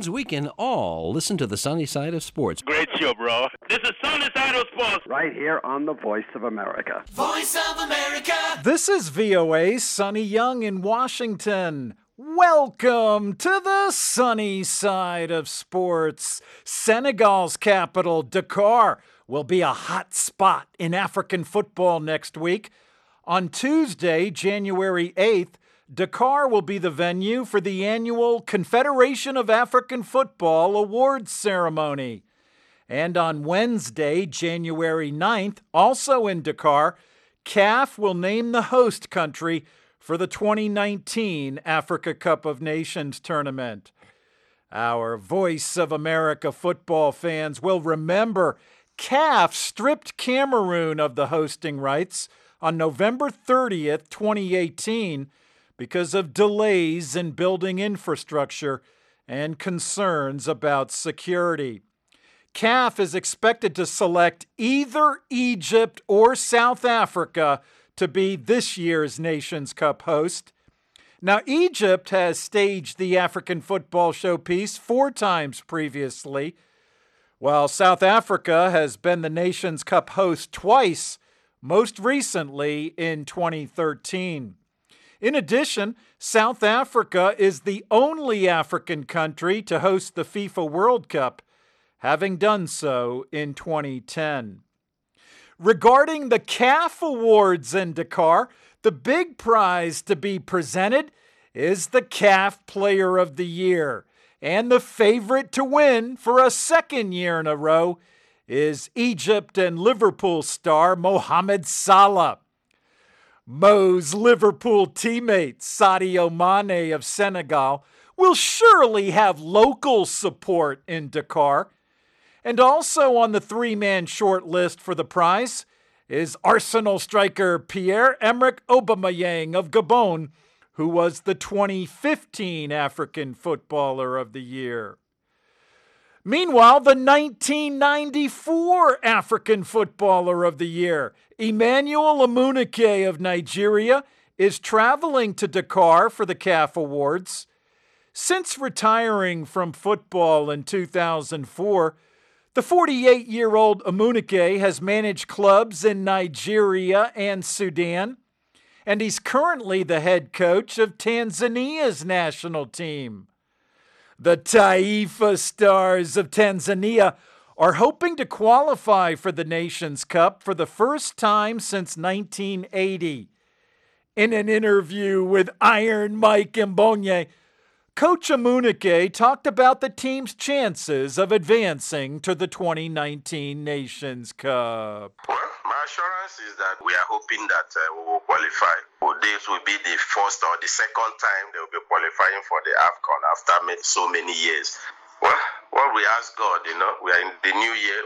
means we can all listen to the sunny side of sports. Great show, bro. This is Sunny Side of Sports. Right here on the Voice of America. Voice of America. This is VOA's Sonny Young in Washington. Welcome to the sunny side of sports. Senegal's capital, Dakar, will be a hot spot in African football next week. On Tuesday, January 8th, Dakar will be the venue for the annual Confederation of African Football Awards ceremony. And on Wednesday, January 9th, also in Dakar, CAF will name the host country for the 2019 Africa Cup of Nations tournament. Our Voice of America football fans will remember CAF stripped Cameroon of the hosting rights on November 30th, 2018, because of delays in building infrastructure and concerns about security. CAF is expected to select either Egypt or South Africa to be this year's Nations Cup host. Now, Egypt has staged the African football showpiece 4 times previously, while South Africa has been the Nations Cup host twice, most recently in 2013. In addition, South Africa is the only African country to host the FIFA World Cup, having done so in 2010. Regarding the CAF Awards in Dakar, the big prize to be presented is the CAF Player of the Year, and the favorite to win for a second year in a row is Egypt and Liverpool star Mohamed Salah. Mo's Liverpool teammate, Sadio Mane of Senegal, will surely have local support in Dakar. And also on the 3-man short list for the prize is Arsenal striker Pierre-Emerick Aubameyang of Gabon, who was the 2015 African Footballer of the Year. Meanwhile, the 1994 African Footballer of the Year, Emmanuel Amunike of Nigeria, is traveling to Dakar for the CAF Awards. Since retiring from football in 2004, the 48-year-old Amunike has managed clubs in Nigeria and Sudan, and he's currently the head coach of Tanzania's national team. The Taifa Stars of Tanzania are hoping to qualify for the Nations Cup for the first time since 1980. In an interview with Iron Mike Mbonye, Coach Amunike talked about the team's chances of advancing to the 2019 Nations Cup. Well, my assurance is that we are hoping that we will qualify. This will be the first or the second time they will be qualifying for the AFCON after so many years. Well, we ask God, we are in the new year.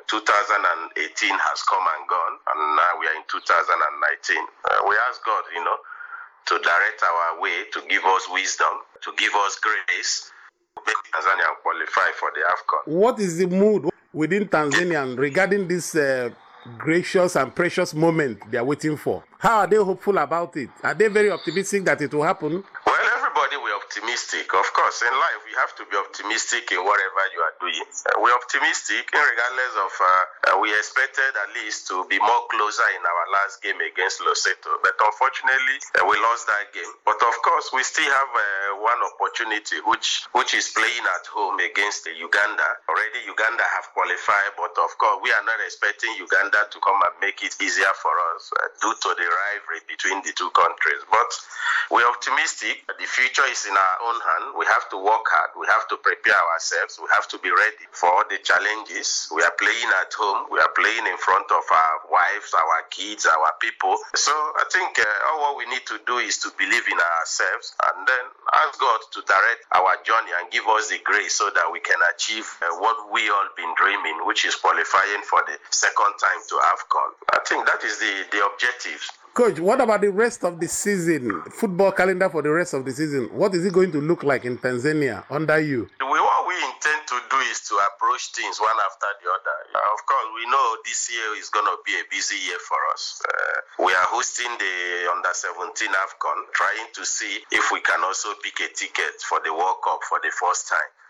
2018 has come and gone, and now we are in 2019. We ask God, to direct our way, to give us wisdom, to give us grace, to make Tanzania qualify for the AFCON. What is the mood within Tanzania regarding this gracious and precious moment they are waiting for? How are they hopeful about it? Are they very optimistic that it will happen? Well, everybody we're optimistic. Of course, in life, we have to be optimistic in whatever you are doing. We're optimistic regardless of, we expected at least to be more closer in our last game against Lesotho. But unfortunately, we lost that game. But of course, we still have one opportunity, which is playing at home against Uganda. Already Uganda have qualified, but of course, we are not expecting Uganda to come and make it easier for us due to the rivalry between the two countries. But we're optimistic. The future is in our own hand. We have to work hard. We have to prepare ourselves. We have to be ready for all the challenges. We are playing at home. We are playing in front of our wives, our kids, our people. So I think all what we need to do is to believe in ourselves and then ask God to direct our journey and give us the grace so that we can achieve what we all been dreaming, which is qualifying for the second time to AFCON. I think that is the objective. Coach, what about the rest of the season? Football calendar for the rest of the season. What is it going to look like in Tanzania under you? What we intend to do is to approach things one after the other. Of course, we know this year is going to be a busy year for us. We are hosting the Under-17 AFCON, trying to see if we can also pick a ticket for the World Cup for the first time.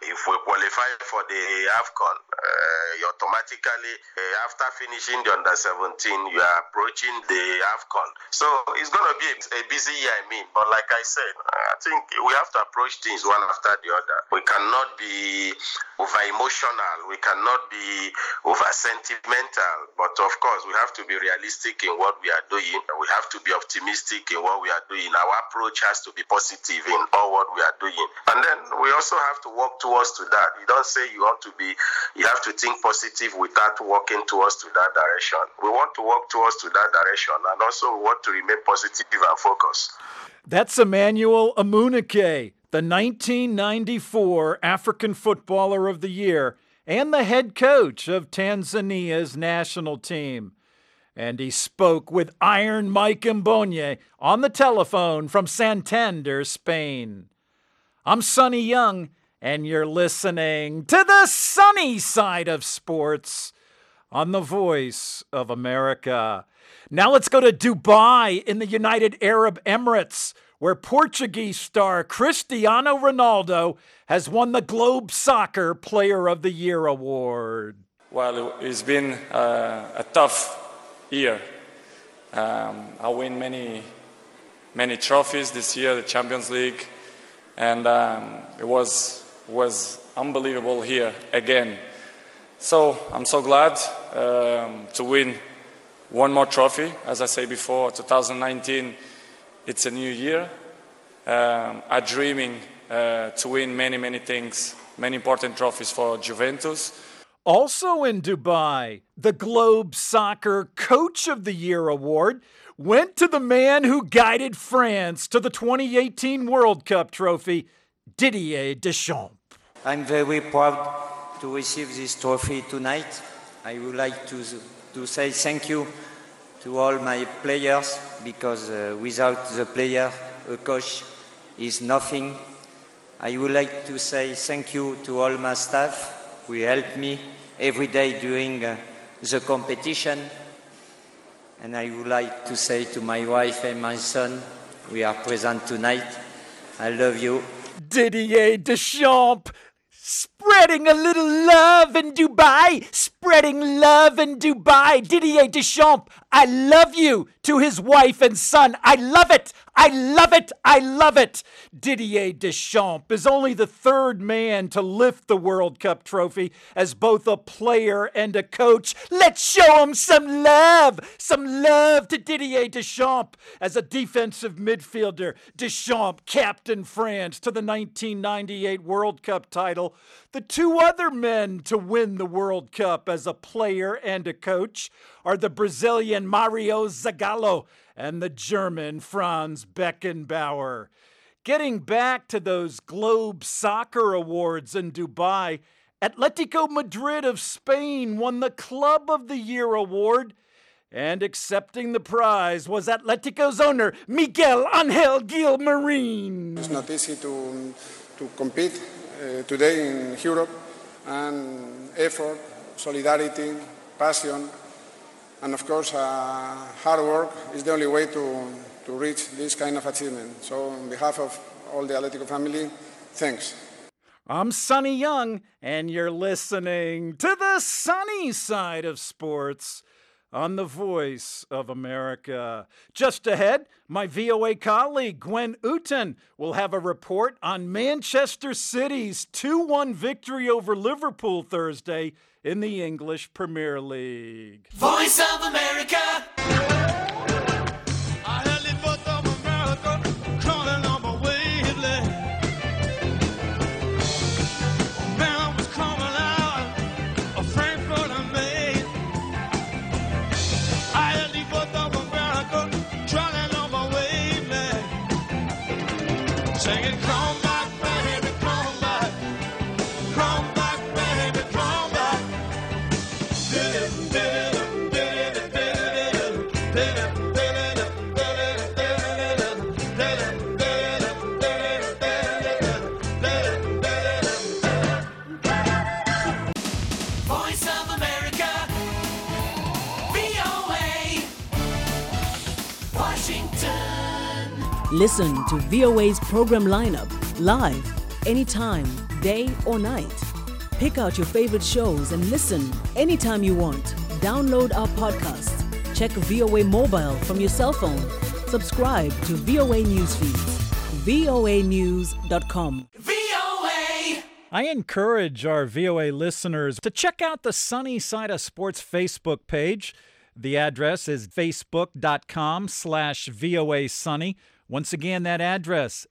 If we qualify for the AFCON, you automatically, after finishing the under-17, you are approaching the AFCON. So it's going to be a busy year, But like I said, I think we have to approach things one after the other. We cannot be over-emotional. We cannot be over-sentimental. But of course, we have to be realistic in what we are doing. We have to be optimistic in what we are doing. Our approach has to be positive in all what we are doing. And then we also have to work towards to that. You don't say you have to think positive without working towards to that direction. We want to work towards to that direction, and also we want to remain positive and focused. That's Emmanuel Amunike, the 1994 African Footballer of the Year and the head coach of Tanzania's national team. And he spoke with Iron Mike Mbonye on the telephone from Santander, Spain. I'm Sonny Young, and you're listening to the sunny side of sports on the Voice of America. Now let's go to Dubai in the United Arab Emirates, where Portuguese star Cristiano Ronaldo has won the Globe Soccer Player of the Year award. Well, it's been a tough year. I win many trophies this year, the Champions League, and it was unbelievable here again. So I'm so glad to win one more trophy. As I say before, 2019, it's a new year. I'm dreaming to win many things, many important trophies for Juventus. Also in Dubai, the Globe Soccer Coach of the Year award went to the man who guided France to the 2018 World Cup trophy, Didier Deschamps. I'm very proud to receive this trophy tonight. I would like to say thank you to all my players, because without the player, a coach is nothing. I would like to say thank you to all my staff who help me every day during the competition. And I would like to say to my wife and my son, we are present tonight, I love you. Didier Deschamps, spreading a little love in Dubai, spreading love in Dubai. Didier Deschamps, I love you, to his wife and son. I love it. I love it. I love it. Didier Deschamps is only the third man to lift the World Cup trophy as both a player and a coach. Let's show him some love to Didier Deschamps. As a defensive midfielder, Deschamps captained France to the 1998 World Cup title. The two other men to win the World Cup as a player and a coach are the Brazilian Mario Zagallo and the German Franz Beckenbauer. Getting back to those Globe Soccer Awards in Dubai, Atletico Madrid of Spain won the Club of the Year award, and accepting the prize was Atletico's owner, Miguel Angel Gil Marin. It's not easy to compete today in Europe, and effort, solidarity, passion, and of course hard work is the only way to reach this kind of achievement. So on behalf of all the Atletico family, thanks. I'm Sonny Young, and you're listening to the sunny side of sports on the Voice of America. Just ahead, my VOA colleague Gwen Uten will have a report on Manchester City's 2-1 victory over Liverpool Thursday in the English Premier League. Voice of America. Listen to VOA's program lineup live, anytime, day or night. Pick out your favorite shows and listen anytime you want. Download our podcast. Check VOA Mobile from your cell phone. Subscribe to VOA News Feeds. voanews.com. I encourage our VOA listeners to check out the Sunny Side of Sports Facebook page. The address is facebook.com/VOA Sunny. Once again, that address,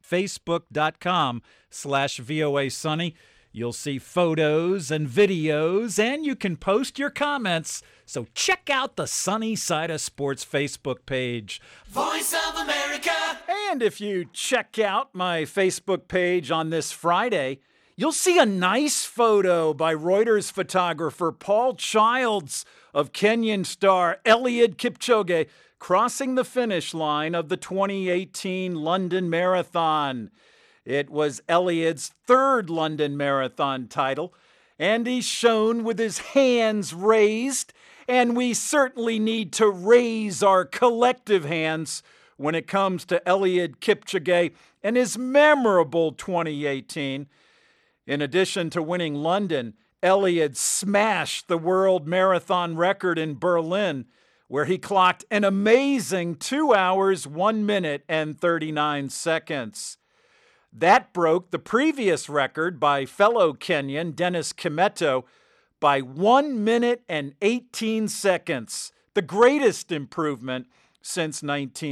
facebook.com/VOA Sunny. You'll see photos and videos, and you can post your comments. So check out the Sunny Side of Sports Facebook page. Voice of America. And if you check out my Facebook page on this Friday, you'll see a nice photo by Reuters photographer Paul Childs of Kenyan star Eliud Kipchoge crossing the finish line of the 2018 London Marathon. It was Eliud's third London Marathon title, and he's shown with his hands raised, and we certainly need to raise our collective hands when it comes to Eliud Kipchoge and his memorable 2018. In addition to winning London, Eliud smashed the world marathon record in Berlin, where he clocked an amazing 2 hours, 1 minute, and 39 seconds. That broke the previous record by fellow Kenyan Dennis Kimeto by 1 minute and 18 seconds, the greatest improvement since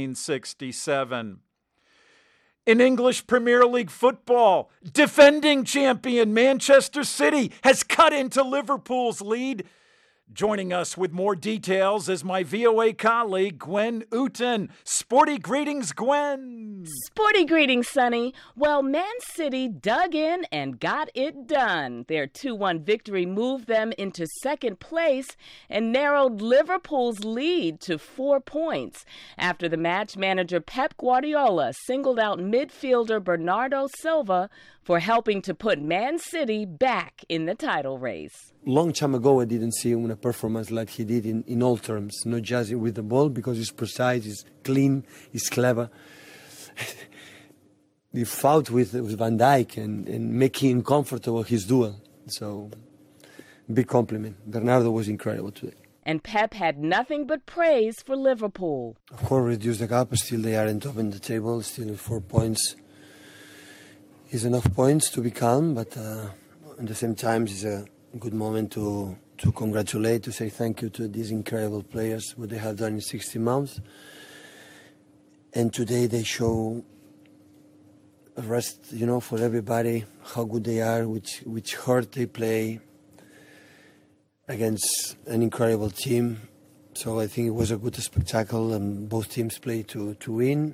1967. In English Premier League football, defending champion Manchester City has cut into Liverpool's lead. Joining us with more details is my VOA colleague, Gwen Uten. Sporty greetings, Gwen. Sporty greetings, Sonny. Well, Man City dug in and got it done. Their 2-1 victory moved them into second place and narrowed Liverpool's lead to 4 points. After the match, manager Pep Guardiola singled out midfielder Bernardo Silva for helping to put Man City back in the title race. Long time ago, I didn't see him in a performance like he did in all terms, not just with the ball, because he's precise, he's clean, he's clever. He fought with Van Dijk and making him comfortable his duel. So, big compliment. Bernardo was incredible today. And Pep had nothing but praise for Liverpool. Of course, reduce the gap, still they are on top of the table, still 4 points. Is enough points to be calm, but at the same time, it's a good moment to congratulate, to say thank you to these incredible players, what they have done in 60 months. And today they show a rest, for everybody, how good they are, which hard they play against an incredible team. So I think it was a good spectacle, and both teams played to win.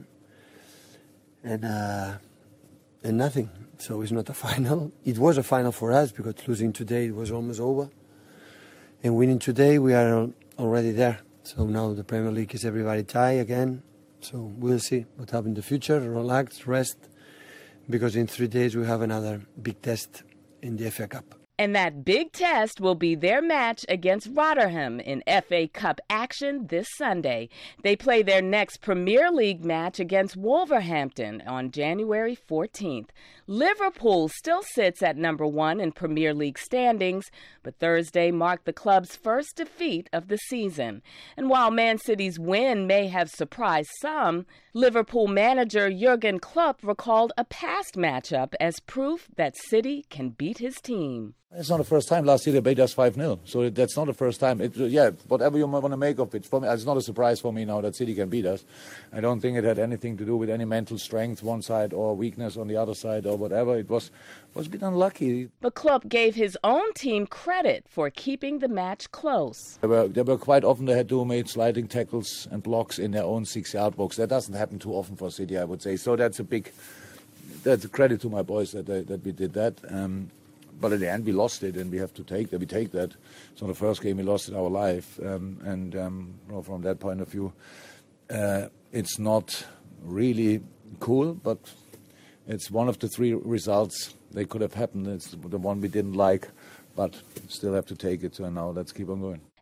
And nothing. So it's not a final. It was a final for us because losing today it was almost over. And winning today, we are already there. So now the Premier League is everybody tie again. So we'll see what happens in the future. Relax, rest, because in 3 days we have another big test in the FA Cup. And that big test will be their match against Rotherham in FA Cup action this Sunday. They play their next Premier League match against Wolverhampton on January 14th. Liverpool still sits at number 1 in Premier League standings, but Thursday marked the club's first defeat of the season. And while Man City's win may have surprised some, Liverpool manager Jurgen Klopp recalled a past matchup as proof that City can beat his team. It's not the first time. Last year they beat us 5-0, so that's not the first time. Whatever you want to make of it, for me, it's not a surprise for me now that City can beat us. I don't think it had anything to do with any mental strength one side or weakness on the other side or whatever. It was a bit unlucky. But Klopp gave his own team credit for keeping the match close. They were quite often they had to make sliding tackles and blocks in their own 6-yard box. That doesn't happen too often for City, I would say. So that's a credit to my boys that we did that. But in the end, we lost it, and we have to take that. We take that. So the first game we lost in our life, from that point of view, it's not really cool, but it's one of the 3 results that could have happened. It's the one we didn't like, but still have to take it. So now let's keep on going.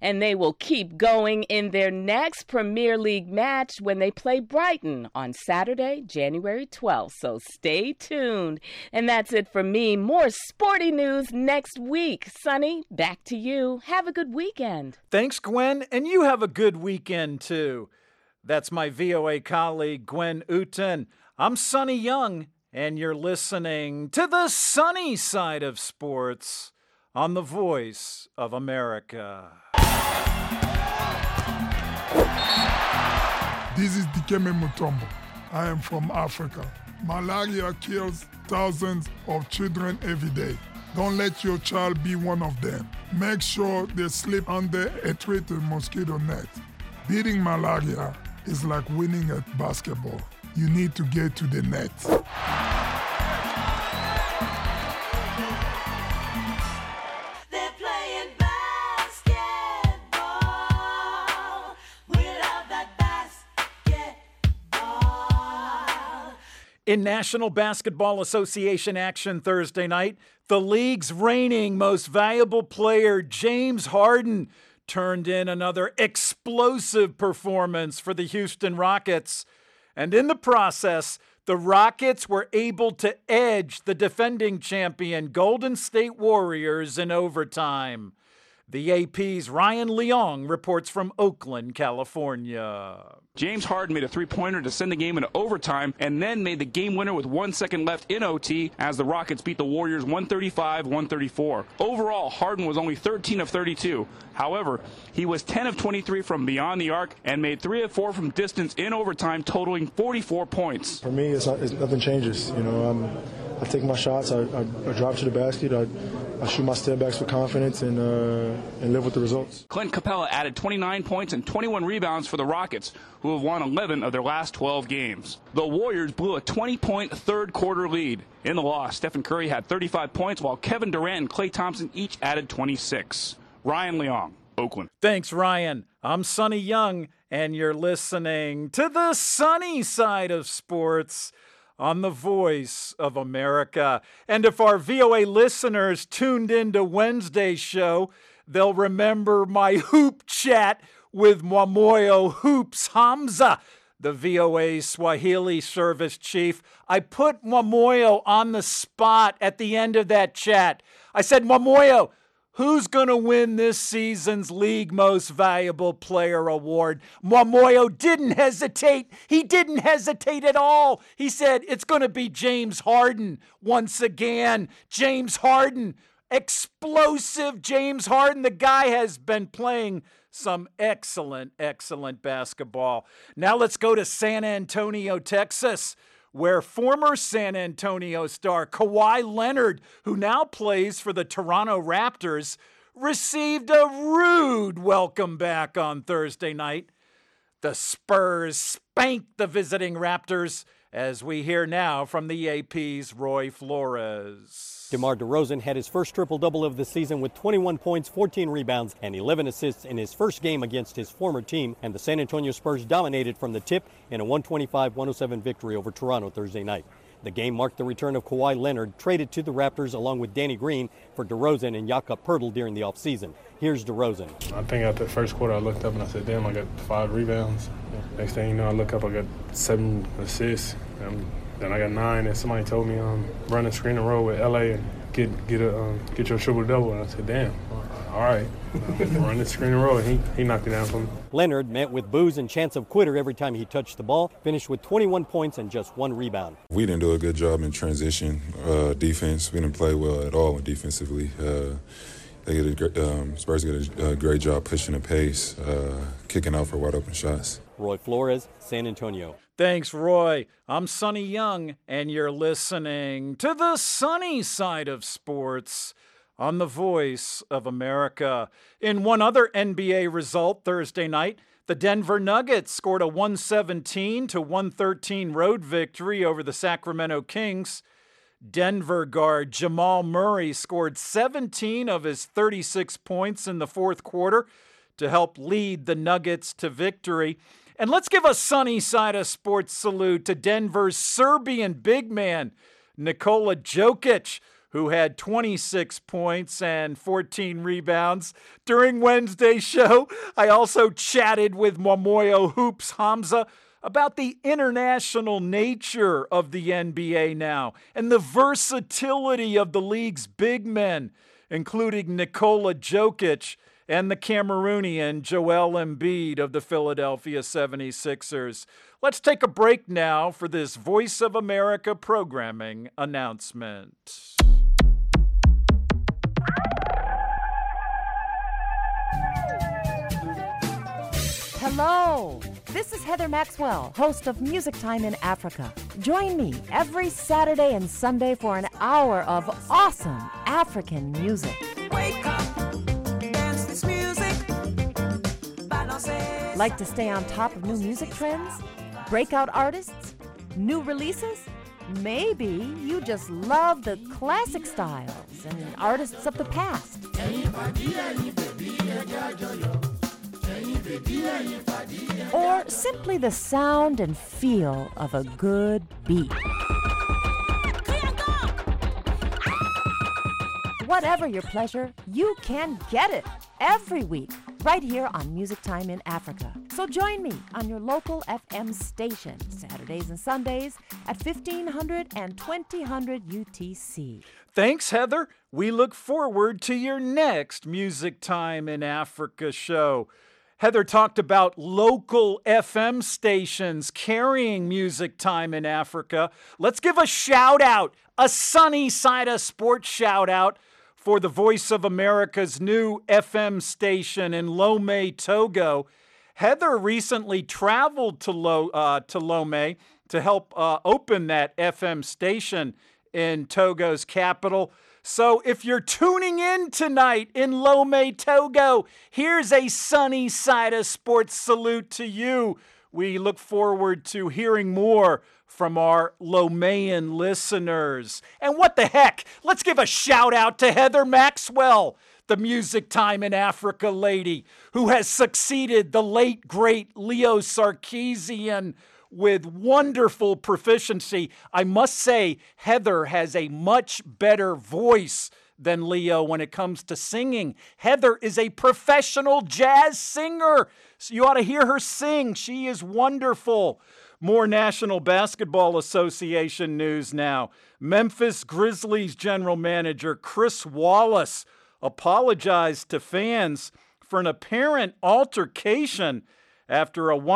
and they will keep going in their next Premier League match when they play Brighton on Saturday, January 12th. So stay tuned. And that's it for me. More sporty news next week. Sonny, back to you. Have a good weekend. Thanks, Gwen, and you have a good weekend, too. That's my VOA colleague, Gwen Uten. I'm Sonny Young, and you're listening to the sunny side of sports on the Voice of America. This is Dikeme Mutombo. I am from Africa. Malaria kills thousands of children every day. Don't let your child be one of them. Make sure they sleep under a treated mosquito net. Beating malaria is like winning at basketball. You need to get to the net. In National Basketball Association action Thursday night, the league's reigning most valuable player, James Harden, turned in another explosive performance for the Houston Rockets. And in the process, the Rockets were able to edge the defending champion Golden State Warriors in overtime. The AP's Ryan Leong reports from Oakland, California. James Harden made a three-pointer to send the game into overtime and then made the game winner with 1 second left in OT as the Rockets beat the Warriors 135-134. Overall, Harden was only 13 of 32. However, he was 10 of 23 from beyond the arc and made 3 of 4 from distance in overtime, totaling 44 points. For me, nothing changes. I take my shots, I drive to the basket, I shoot my step backs with confidence and live with the results. Clint Capella added 29 points and 21 rebounds for the Rockets, who have won 11 of their last 12 games. The Warriors blew a 20-point third-quarter lead. In the loss, Stephen Curry had 35 points, while Kevin Durant and Klay Thompson each added 26. Ryan Leong, Oakland. Thanks, Ryan. I'm Sonny Young, and you're listening to the sunny side of sports on the Voice of America. And if our VOA listeners tuned into Wednesday's show, they'll remember my hoop chat with Mwamoyo Hoops Hamza, the VOA Swahili service chief. I put Mwamoyo on the spot at the end of that chat. I said, Mwamoyo, who's going to win this season's League Most Valuable Player award? Mwamoyo didn't hesitate. He didn't hesitate at all. He said, it's going to be James Harden once again. James Harden, explosive James Harden. The guy has been playing some excellent basketball. Now let's go to San Antonio, Texas, where former San Antonio star Kawhi Leonard, who now plays for the Toronto Raptors, received a rude welcome back on Thursday night. The Spurs spanked the visiting Raptors, as we hear now from the AP's Roy Flores. DeMar DeRozan had his first triple-double of the season with 21 points, 14 rebounds, and 11 assists in his first game against his former team, and the San Antonio Spurs dominated from the tip in a 125-107 victory over Toronto Thursday night. The game marked the return of Kawhi Leonard, traded to the Raptors along with Danny Green for DeRozan and Jakob Poeltl during the offseason. Here's DeRozan. I think after the first quarter, I looked up and I said, damn, I got 5 rebounds. Next thing you know, I look up, I got 7 assists. Then I got 9, and somebody told me run a screen and roll with LA and get your triple-double. And I said, damn, all right. Run the screen and roll, and he knocked it down for me. Leonard met with boos and chants of quitter every time he touched the ball, finished with 21 points and just 1 rebound. We didn't do a good job in transition defense. We didn't play well at all defensively. Spurs get a great job pushing the pace, kicking out for wide open shots. Roy Flores, San Antonio. Thanks, Roy. I'm Sonny Young, and you're listening to the sunny side of sports on the Voice of America. In one other NBA result Thursday night, the Denver Nuggets scored a 117-113 road victory over the Sacramento Kings. Denver guard Jamal Murray scored 17 of his 36 points in the fourth quarter to help lead the Nuggets to victory. And let's give a sunny side of sports salute to Denver's Serbian big man, Nikola Jokic, who had 26 points and 14 rebounds. During Wednesday's show, I also chatted with Momoyo Hoops Hamza about the international nature of the NBA now and the versatility of the league's big men, including Nikola Jokic and the Cameroonian Joel Embiid of the Philadelphia 76ers. Let's take a break now for this Voice of America programming announcement. Hello, this is Heather Maxwell, host of Music Time in Africa. Join me every Saturday and Sunday for an hour of awesome African music. Wake up, dance this music. Like to stay on top of new music trends? Breakout artists? New releases? Maybe you just love the classic styles and artists of the past. Or simply the sound and feel of a good beat. Whatever your pleasure, you can get it every week right here on Music Time in Africa. So join me on your local FM station, Saturdays and Sundays at 1500 and 2000 UTC. Thanks, Heather. We look forward to your next Music Time in Africa show. Heather talked about local FM stations carrying Music Time in Africa. Let's give a shout out, a Sunny Side of Sports shout out for the Voice of America's new FM station in Lomé, Togo. Heather recently traveled to Lomé to help open that FM station in Togo's capital. So if you're tuning in tonight in Lomé, Togo, here's a Sunny Side of Sports salute to you. We look forward to hearing more from our Lomean listeners. And what the heck? Let's give a shout out to Heather Maxwell, the Music Time in Africa lady, who has succeeded the late, great Leo Sarkeesian with wonderful proficiency. I must say, Heather has a much better voice than Leo when it comes to singing. Heather is a professional jazz singer, so you ought to hear her sing. She is wonderful. More National Basketball Association news now. Memphis Grizzlies general manager Chris Wallace apologized to fans for an apparent altercation after a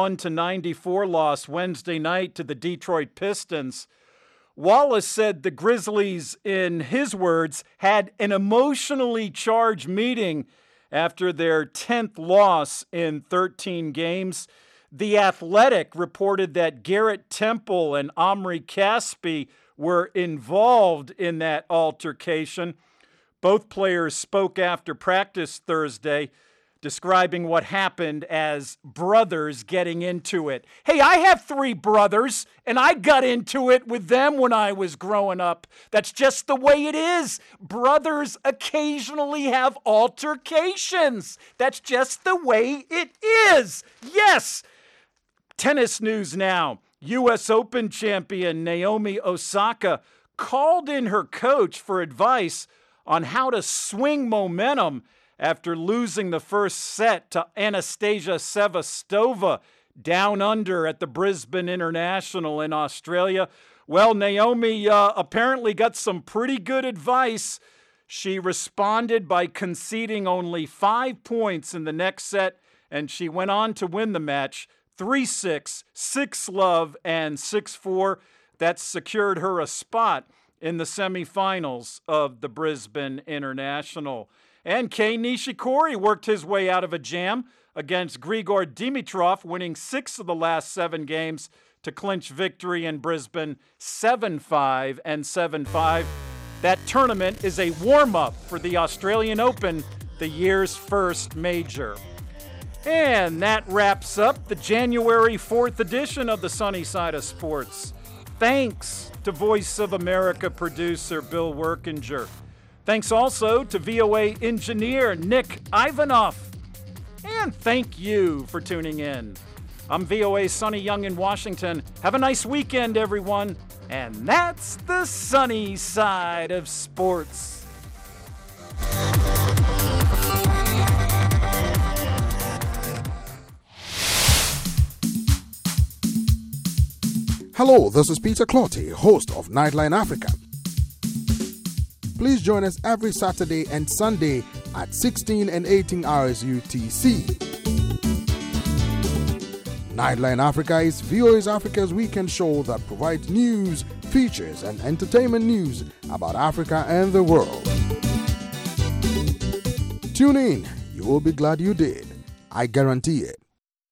101-94 loss Wednesday night to the Detroit Pistons. Wallace said the Grizzlies, in his words, had an emotionally charged meeting after their 10th loss in 13 games. The Athletic reported that Garrett Temple and Omri Caspi were involved in that altercation. Both players spoke after practice Thursday, describing what happened as brothers getting into it. Hey, I have 3 brothers, and I got into it with them when I was growing up. That's just the way it is. Brothers occasionally have altercations. That's just the way it is. Yes. Tennis news now. U.S. Open champion Naomi Osaka called in her coach for advice on how to swing momentum after losing the first set to Anastasia Sevastova down under at the Brisbane International in Australia. Well, Naomi apparently got some pretty good advice. She responded by conceding only 5 points in the next set, and she went on to win the match 3-6, 6-love, and 6-4. That secured her a spot in the semifinals of the Brisbane International. And Kei Nishikori worked his way out of a jam against Grigor Dimitrov, winning 6 of the last 7 games to clinch victory in Brisbane 7-5 and 7-5. That tournament is a warm-up for the Australian Open, the year's first major. And that wraps up the January 4th edition of the Sunny Side of Sports. Thanks to Voice of America producer Bill Workinger. Thanks also to VOA engineer Nick Ivanoff. And thank you for tuning in. I'm VOA's Sonny Young in Washington. Have a nice weekend, everyone. And that's the sunny side of sports. Hello, this is Peter Clotty, host of Nightline Africa. Please join us every Saturday and Sunday at 16 and 18 hours UTC. Nightline Africa is VOA's Africa's weekend show that provides news, features, and entertainment news about Africa and the world. Tune in. You will be glad you did. I guarantee it.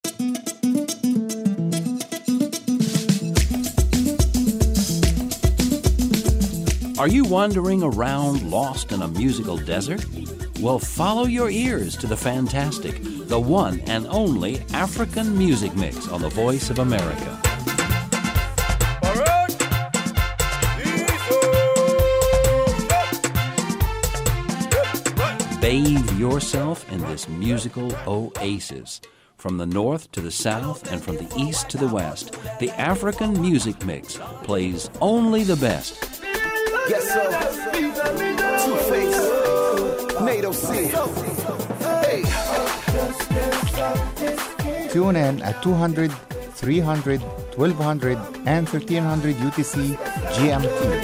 Are you wandering around lost in a musical desert? Well, follow your ears to the fantastic, the one and only African Music Mix on the Voice of America. Bathe yourself in this musical oasis. From the north to the south and from the east to the west, the African Music Mix plays only the best. Yes, sir. Two-Face, NATO C. Hey. Tune in at 200, 300, 1200, and 1300 UTC GMT.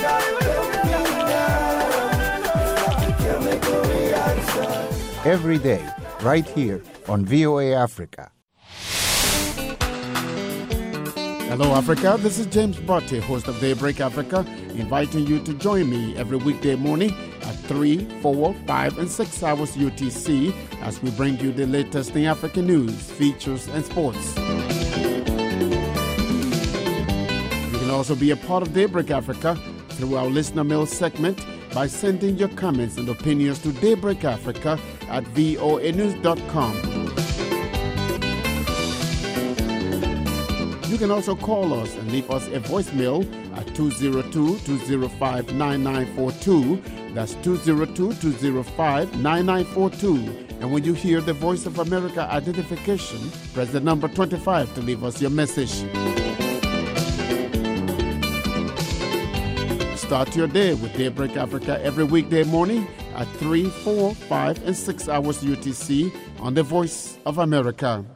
Every day, right here on VOA Africa. Hello, Africa. This is James Botte, host of Daybreak Africa, inviting you to join me every weekday morning at 3, 4, 5, and 6 hours UTC as we bring you the latest in African news, features, and sports. You can also be a part of Daybreak Africa through our listener mail segment by sending your comments and opinions to Daybreak Africa at voanews.com. You can also call us and leave us a voicemail at 202-205-9942. That's 202-205-9942. And when you hear the Voice of America identification, press the number 25 to leave us your message. Start your day with Daybreak Africa every weekday morning at 3, 4, 5, and 6 hours UTC on the Voice of America.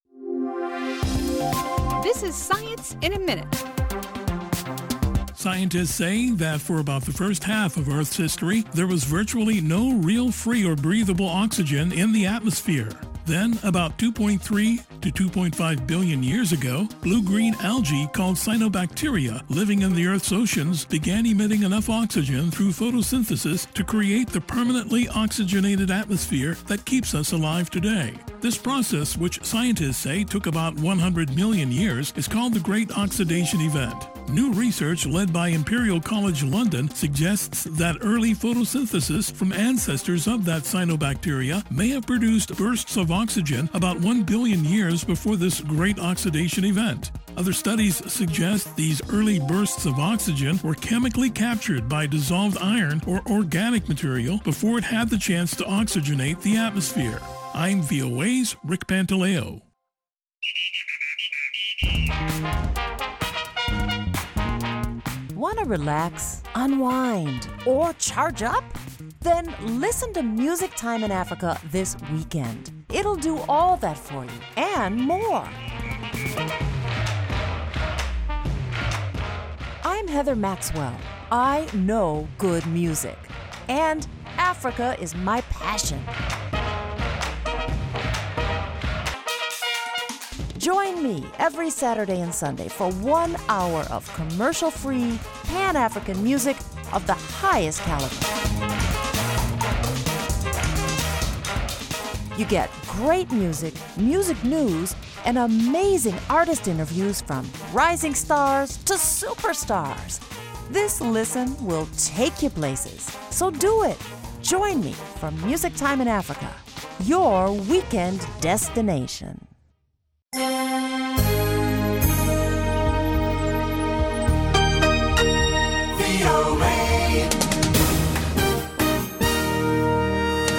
This is Science in a Minute. Scientists say that for about the first half of Earth's history, there was virtually no real free or breathable oxygen in the atmosphere. Then, about 2.3 to 2.5 billion years ago, blue-green algae called cyanobacteria living in the Earth's oceans began emitting enough oxygen through photosynthesis to create the permanently oxygenated atmosphere that keeps us alive today. This process, which scientists say took about 100 million years, is called the Great Oxidation Event. New research led by Imperial College London suggests that early photosynthesis from ancestors of that cyanobacteria may have produced bursts of oxygen about 1 billion years before this Great Oxidation Event. Other studies suggest these early bursts of oxygen were chemically captured by dissolved iron or organic material before it had the chance to oxygenate the atmosphere. I'm VOA's Rick Pantaleo. Want to relax, unwind, or charge up? Then listen to Music Time in Africa this weekend. It'll do all that for you and more. I'm Heather Maxwell. I know good music, and Africa is my passion. Join me every Saturday and Sunday for 1 hour of commercial-free, Pan-African music of the highest caliber. You get great music, music news, and amazing artist interviews from rising stars to superstars. This listen will take you places, so do it. Join me for Music Time in Africa, your weekend destination.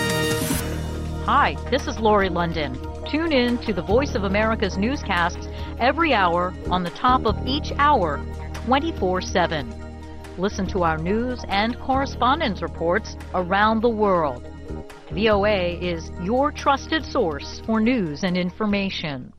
Hi, this is Lori London. Tune in to the Voice of America's newscasts every hour on the top of each hour, 24/7. Listen to our news and correspondence reports around the world. VOA is your trusted source for news and information.